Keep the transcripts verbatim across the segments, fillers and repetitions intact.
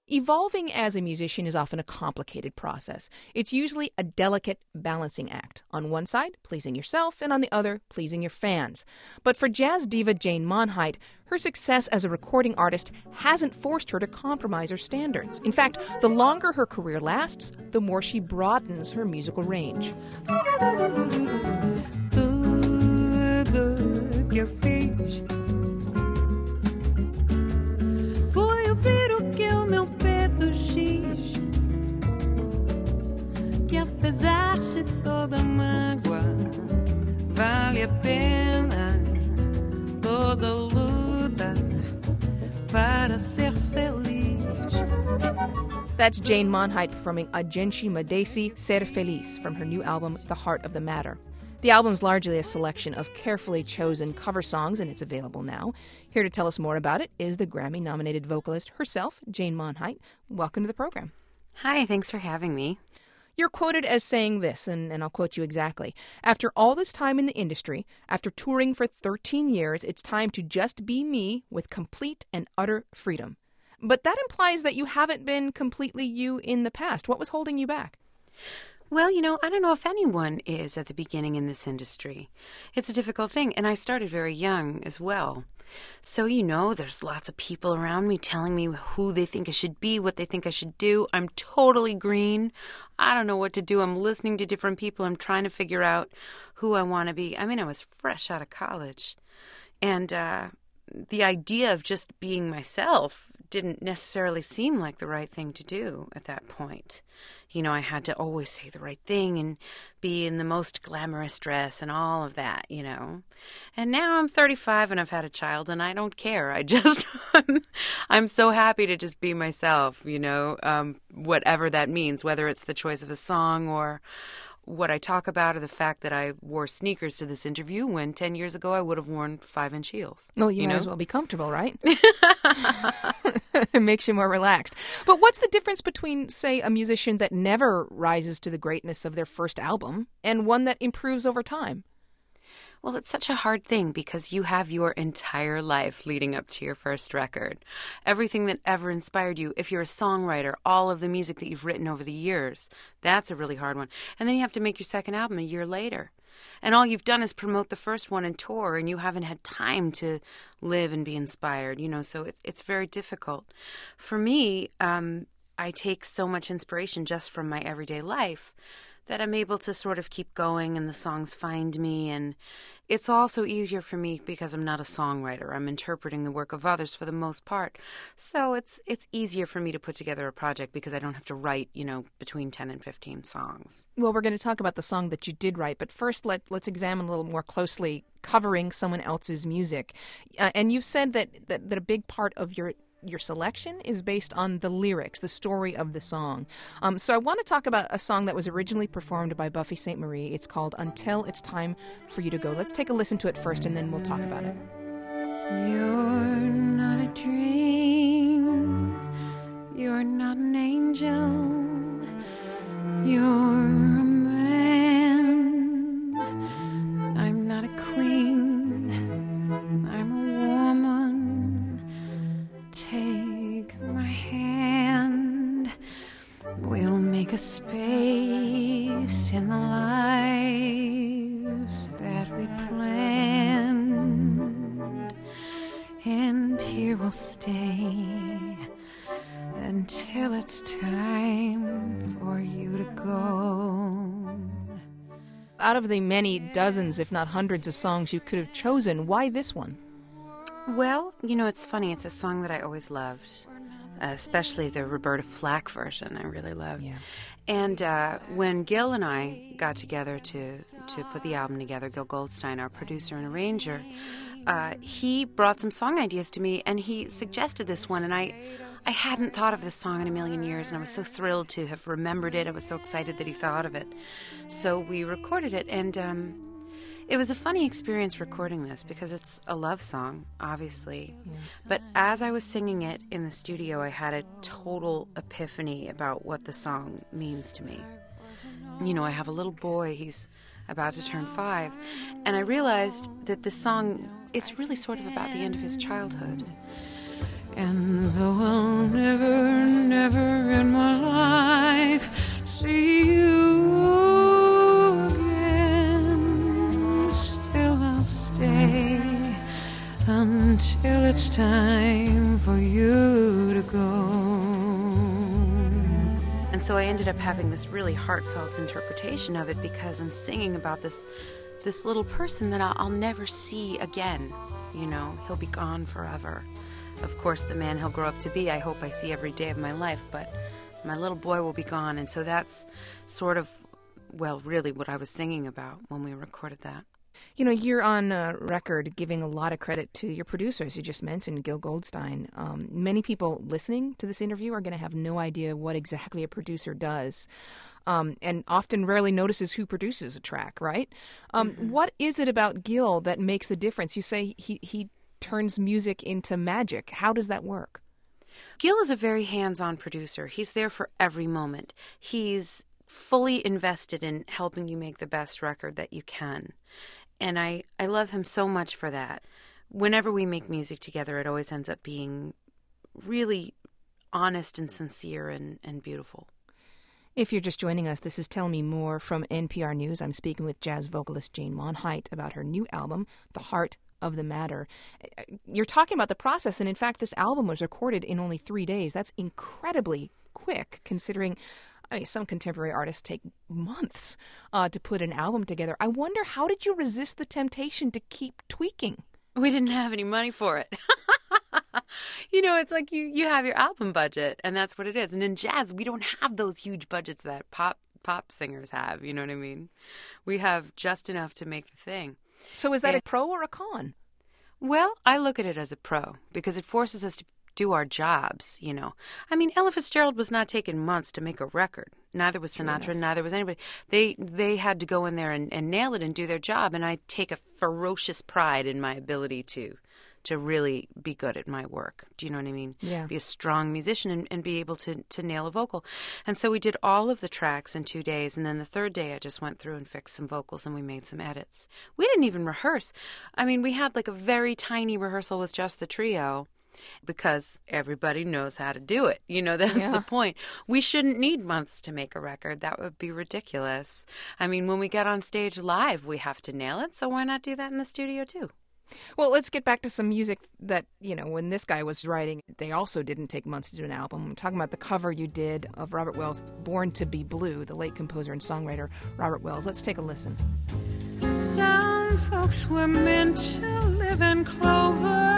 Evolving as a musician is often a complicated process. It's usually a delicate balancing act. On one side, pleasing yourself, and on the other, pleasing your fans. But for jazz diva Jane Monheit, her success as a recording artist hasn't forced her to compromise her standards. In fact, the longer her career lasts, the more she broadens her musical range. Tudo que eu fiz foi ouvir o que o meu peito diz, que apesar de toda mágoa vale a pena toda luta para ser feliz. That's Jane Monheit performing A Gente Merece Ser Feliz from her new album, The Heart of the Matter. The album's largely a selection of carefully chosen cover songs, and it's available now. Here to tell us more about it is the Grammy-nominated vocalist herself, Jane Monheit. Welcome to the program. Hi, thanks for having me. You're quoted as saying this, and, and I'll quote you exactly. After all this time in the industry, after touring for thirteen years, it's time to just be me with complete and utter freedom. But that implies that you haven't been completely you in the past. What was holding you back? Well, you know, I don't know if anyone is at the beginning in this industry. It's a difficult thing, and I started very young as well. So, you know, there's lots of people around me telling me who they think I should be, what they think I should do. I'm totally green. I don't know what to do. I'm listening to different people. I'm trying to figure out who I want to be. I mean, I was fresh out of college. And uh, the idea of just being myself didn't necessarily seem like the right thing to do at that point. You know, I had to always say the right thing and be in the most glamorous dress and all of that, you know. And now I'm thirty-five and I've had a child and I don't care. I just, I'm so happy to just be myself, you know, um, whatever that means, whether it's the choice of a song or what I talk about, or the fact that I wore sneakers to this interview when ten years ago I would have worn five-inch heels. Well, you, you might know? as well be comfortable, right? It makes you more relaxed. But what's the difference between, say, a musician that never rises to the greatness of their first album and one that improves over time? Well, it's such a hard thing because you have your entire life leading up to your first record. Everything that ever inspired you. If you're a songwriter, all of the music that you've written over the years, that's a really hard one. And then you have to make your second album a year later. And all you've done is promote the first one and tour, and you haven't had time to live and be inspired, you know, so it, it's very difficult. For me, um, I take so much inspiration just from my everyday life that I'm able to sort of keep going and the songs find me. And it's also easier for me because I'm not a songwriter. I'm interpreting the work of others for the most part. So it's it's easier for me to put together a project because I don't have to write, you know, between ten and fifteen songs. Well, we're going to talk about the song that you did write, but first let, let's examine a little more closely covering someone else's music. Uh, and you've said that, that, that a big part of your your selection is based on the lyrics, the story of the song. Um, so I want to talk about a song that was originally performed by Buffy Sainte-Marie. It's called Until It's Time for You to Go. Let's take a listen to it first, and then we'll talk about it. You're not a dream. You're not an angel. You're a man. I'm not a queen. I'm a woman. Take my hand, we'll make a space in the life that we planned, and here we'll stay until it's time for you to go. Out of the many dozens, if not hundreds of songs you could have chosen, why this one? Well, you know, it's funny. It's a song that I always loved, uh, especially the Roberta Flack version I really loved. Yeah. And uh, when Gil and I got together to, to put the album together, Gil Goldstein, our producer and arranger, uh, he brought some song ideas to me, and he suggested this one, and I, I hadn't thought of this song in a million years, and I was so thrilled to have remembered it. I was so excited that he thought of it. So we recorded it, and Um, it was a funny experience recording this because it's a love song, obviously. Yeah. But as I was singing it in the studio, I had a total epiphany about what the song means to me. You know, I have a little boy, he's about to turn five, and I realized that this song, it's really sort of about the end of his childhood. And though I'll never, never time for you to go. And so I ended up having this really heartfelt interpretation of it because I'm singing about this this little person that I'll, I'll never see again. You know, he'll be gone forever. Of course, the man he'll grow up to be, I hope I see every day of my life, but my little boy will be gone. And so that's sort of, well, really what I was singing about when we recorded that. You know, you're on uh, record giving a lot of credit to your producers. You just mentioned Gil Goldstein. Um, many people listening to this interview are going to have no idea what exactly a producer does, um, and often rarely notices who produces a track, right? Um, mm-hmm. What is it about Gil that makes the difference? You say he, he turns music into magic. How does that work? Gil is a very hands-on producer. He's there for every moment. He's fully invested in helping you make the best record that you can. And I, I love him so much for that. Whenever we make music together, it always ends up being really honest and sincere and, and beautiful. If you're just joining us, this is Tell Me More from N P R News. I'm speaking with jazz vocalist Jane Monheit about her new album, The Heart of the Matter. You're talking about the process, and in fact, this album was recorded in only three days. That's incredibly quick, considering I mean, some contemporary artists take months uh, to put an album together. I wonder, how did you resist the temptation to keep tweaking? We didn't have any money for it. You know, it's like you, you have your album budget, and that's what it is. And in jazz, we don't have those huge budgets that pop pop singers have. You know what I mean? We have just enough to make the thing. So is that and, a pro or a con? Well, I look at it as a pro because it forces us to do our jobs, you know. I mean, Ella Fitzgerald was not taking months to make a record. Neither was Sinatra, neither was anybody. They they had to go in there and, and nail it and do their job, and I take a ferocious pride in my ability to to really be good at my work. Do you know what I mean? Yeah. Be a strong musician and, and be able to, to nail a vocal. And so we did all of the tracks in two days, and then the third day I just went through and fixed some vocals and we made some edits. We didn't even rehearse. I mean, we had like a very tiny rehearsal with just the trio, because everybody knows how to do it. You know, that's yeah. the point. We shouldn't need months to make a record. That would be ridiculous. I mean, when we get on stage live, we have to nail it, so why not do that in the studio too? Well, let's get back to some music that, you know, when this guy was writing, they also didn't take months to do an album. I'm talking about the cover you did of Robert Wells' Born to be Blue, the late composer and songwriter Robert Wells. Let's take a listen. Some folks were meant to live in clover,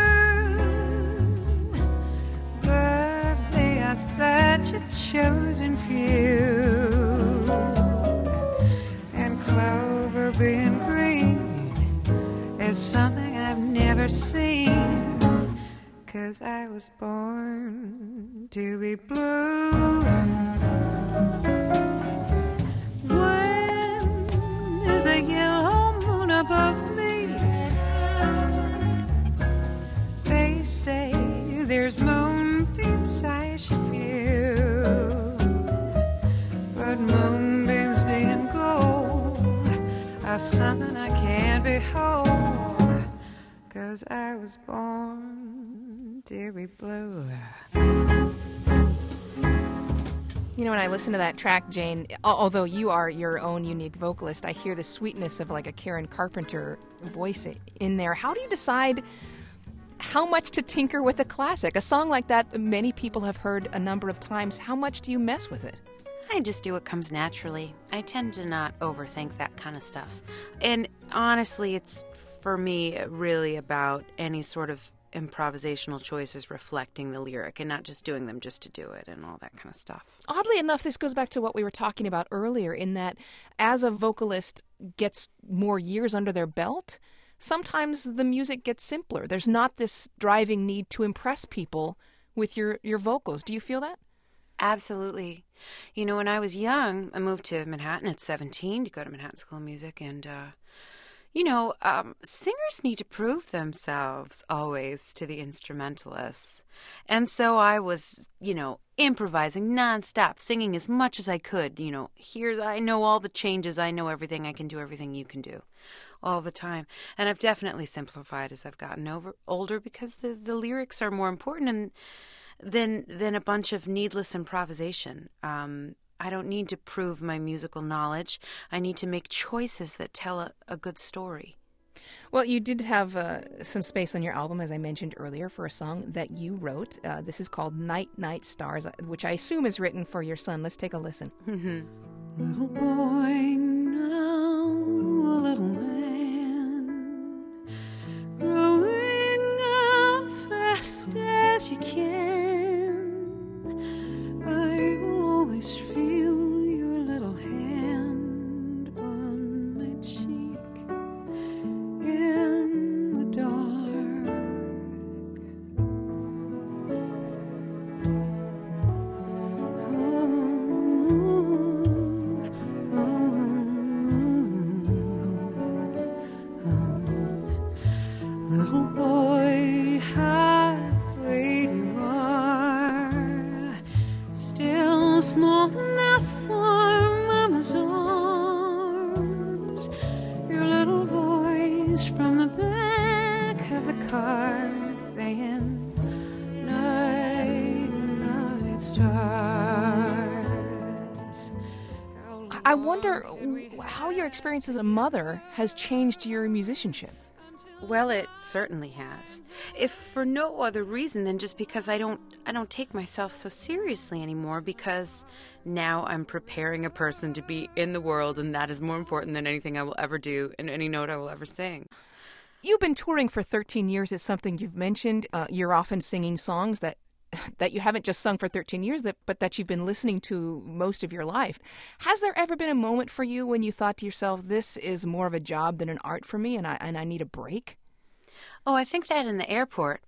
but they are such a chosen few, and clover being green is something I've never seen, 'cause I was born to be blue. When there's a yellow moon above me, they say there's moonbeams I should view, but moonbeams being gold are something I can't behold, 'cause I was born to be blue. You know, when I listen to that track, Jane, although you are your own unique vocalist, I hear the sweetness of like a Karen Carpenter voice in there. How do you decide how much to tinker with a classic? A song like that, many people have heard a number of times. How much do you mess with it? I just do what comes naturally. I tend to not overthink that kind of stuff. And honestly, it's, for me, really about any sort of improvisational choices reflecting the lyric and not just doing them just to do it and all that kind of stuff. Oddly enough, this goes back to what we were talking about earlier, in that as a vocalist gets more years under their belt, sometimes the music gets simpler. There's not this driving need to impress people with your, your vocals. Do you feel that? Absolutely. You know, when I was young, I moved to Manhattan at seventeen to go to Manhattan School of Music, and, uh, you know, um, singers need to prove themselves always to the instrumentalists. And so I was, you know, improvising nonstop, singing as much as I could. You know, here I know all the changes, I know everything, I can do everything you can do all the time. And I've definitely simplified as I've gotten over, older, because the, the lyrics are more important and than than a bunch of needless improvisation. Um, I don't need to prove my musical knowledge. I need to make choices that tell a, a good story. Well, you did have uh, some space on your album, as I mentioned earlier, for a song that you wrote. Uh, this is called Night, Night Stars, which I assume is written for your son. Let's take a listen. Mm-hmm. Little boy, now a little man, growing up fast as you can. I will always feel your little hand on my cheek in the dark. Little boy, how sweet you are, still small enough for Mama's arms. Your little voice from the back of the car saying, night, night stars. I wonder how your experience as a mother has changed your musicianship. Well, it certainly has. If for no other reason than just because I don't I don't take myself so seriously anymore, because now I'm preparing a person to be in the world, and that is more important than anything I will ever do and any note I will ever sing. You've been touring for thirteen years. It's something you've mentioned. Uh, you're often singing songs that that you haven't just sung for thirteen years, that, but that you've been listening to most of your life. Has there ever been a moment for you when you thought to yourself, this is more of a job than an art for me, and I and I need a break? Oh, I think that in the airport.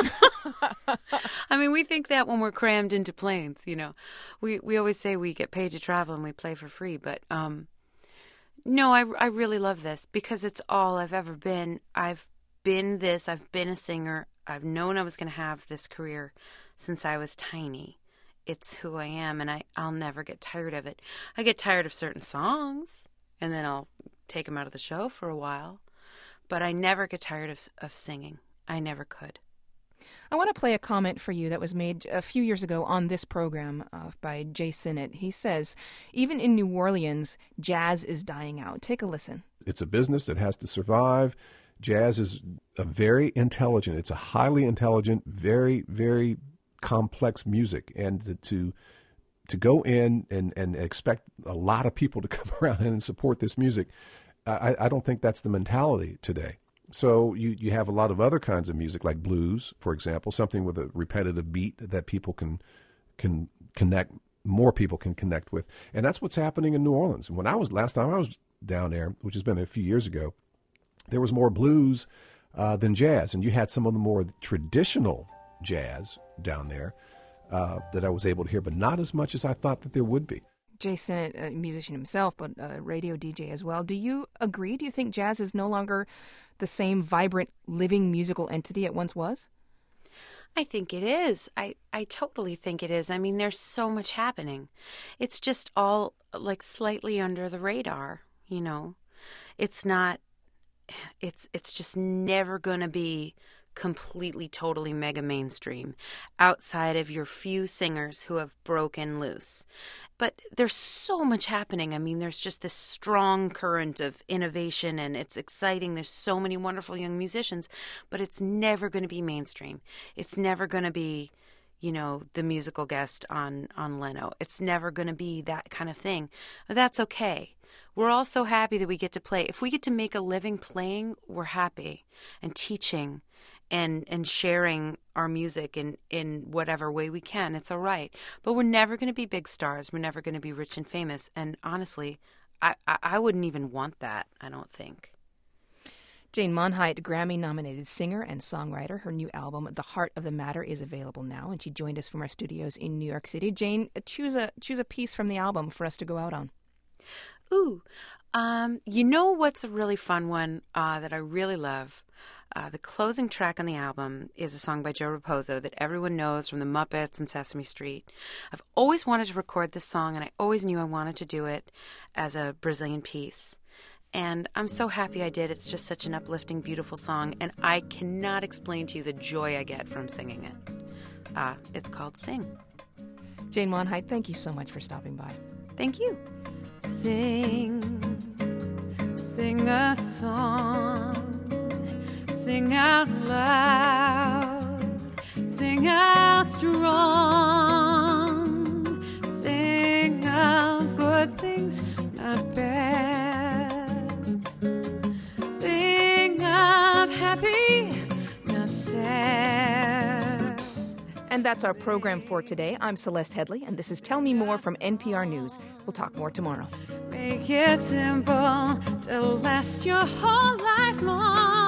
I mean, we think that when we're crammed into planes, you know. We we always say we get paid to travel and we play for free, but um, no, I, I really love this because it's all I've ever been. I've been this. I've been a singer. I've known I was going to have this career since I was tiny. It's who I am, and I, I'll never get tired of it. I get tired of certain songs, and then I'll take them out of the show for a while. But I never get tired of, of singing. I never could. I want to play a comment for you that was made a few years ago on this program uh, by Jay Sinnott. He says, even in New Orleans, jazz is dying out. Take a listen. It's a business that has to survive. Jazz is a very intelligent, it's a highly intelligent, very, very complex music. And the, to to go in and, and expect a lot of people to come around and support this music, I, I don't think that's the mentality today. So you, you have a lot of other kinds of music, like blues, for example, something with a repetitive beat that people can can connect, more people can connect with. And that's what's happening in New Orleans. When I was, last time I was down there, which has been a few years ago, there was more blues uh, than jazz. And you had some of the more traditional jazz down there uh, that I was able to hear, but not as much as I thought that there would be. Jay Sinnott, a musician himself, but a radio D J as well. Do you agree? Do you think jazz is no longer the same vibrant, living musical entity it once was? I think it is. I, I totally think it is. I mean, there's so much happening. It's just all like slightly under the radar, you know. It's not, it's it's just never going to be completely, totally mega mainstream outside of your few singers who have broken loose. But there's so much happening. I mean, there's just this strong current of innovation, and it's exciting. There's so many wonderful young musicians, but it's never going to be mainstream. It's never going to be, you know, the musical guest on, on Leno. It's never going to be that kind of thing. But that's okay. We're all so happy that we get to play. If we get to make a living playing, we're happy, and teaching and and sharing our music in, in whatever way we can. It's all right. But we're never going to be big stars. We're never going to be rich and famous. And honestly, I, I, I wouldn't even want that, I don't think. Jane Monheit, Grammy-nominated singer and songwriter. Her new album, The Heart of the Matter, is available now, and she joined us from our studios in New York City. Jane, choose a choose a piece from the album for us to go out on. Ooh, um, you know what's a really fun one uh, that I really love? Uh, the closing track on the album is a song by Joe Raposo that everyone knows from the Muppets and Sesame Street. I've always wanted to record this song, and I always knew I wanted to do it as a Brazilian piece. And I'm so happy I did. It's just such an uplifting, beautiful song, and I cannot explain to you the joy I get from singing it. Uh, it's called Sing. Jane Monheit, thank you so much for stopping by. Thank you. Sing, sing a song Sing out loud, sing out strong, sing out good things, not bad. Sing out happy, not sad. And that's our program for today. I'm Celeste Headley, and this is Tell Me More from N P R News. We'll talk more tomorrow. Make it simple to last your whole life long.